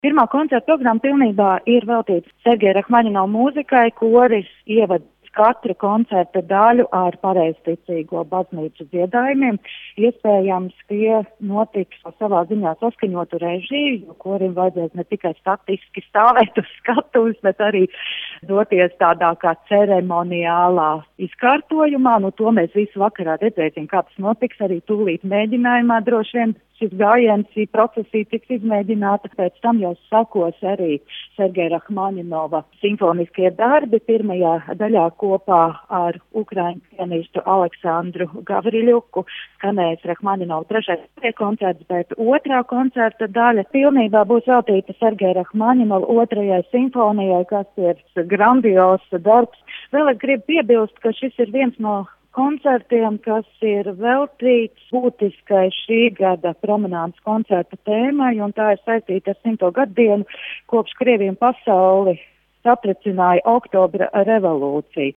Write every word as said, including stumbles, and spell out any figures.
Pirmā koncerta programma pilnībā ir veltīta Sergeja Rahmaņinova mūzikai, koris ievad katru koncerta daļu ar pareizticīgo baznīcu dziedājumiem. Iespējams, tie notiks savā ziņā saskaņotu režiju, jo korim vajadzēs ne tikai statiski stāvēt uz skatuves, bet arī doties tādā kā ceremoniālā izkārtojumā. Nu, to mēs visu vakarā redzēsim, kā tas notiks arī tūlīt mēģinājumā droši vien. Šis gājiens, šī procesija tiks izmēģināta, pēc tam jau sakos arī Sergeja Rahmaņinova simfoniskie darbi. Pirmajā daļā kopā ar ukraiņu pianistu Aleksandru Gavriļuku skanēs Rahmaņinova trešais koncerts, bet otrā koncerta daļa pilnībā būs veltīta Sergeja Rahmaņinova otrajai simfonijai, kas ir grandios darbs. Vēl es gribu piebilst, ka šis ir viens no koncertiem, kas ir veltīts būtiskai šī gada promenādes koncerta tēmai, un tā ir saistīta ar simto gaddienu, kopš Krievija un pasauli satricināja Oktobra revolūcija.